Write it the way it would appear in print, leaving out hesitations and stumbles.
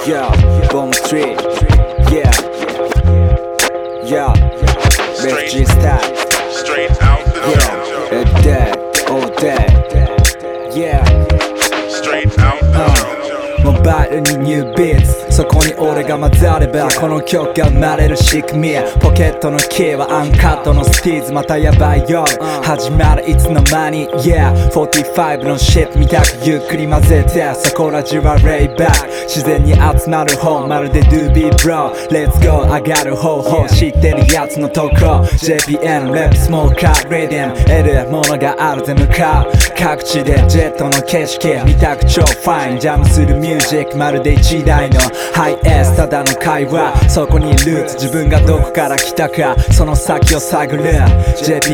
Yo, Bomb Tree, yeah, yo, refugee style, Straight out the yeah, all day, all day, yeah, Straight out the モバイルにニュービーツ、そこに俺が混ざればこの曲が生まれる仕組み。ポケットのキーはアンカットのスティーズ、またやばいよ、始まるいつの間に Yeah 45のシップみたくゆっくり混ぜて、そこら中はレイバック、自然に集まる方、まるで Do be bro Let's go 上がる方法、知ってるやつのとこ JPN レップスモーカーレディム得るものがあるで向かう、各地でジェットの景色見たく超ファイン、ジャムするミュージックまるで一台のハイエース、ただの会話、そこにルーツ、自分がどこから来たかその先を探る JPN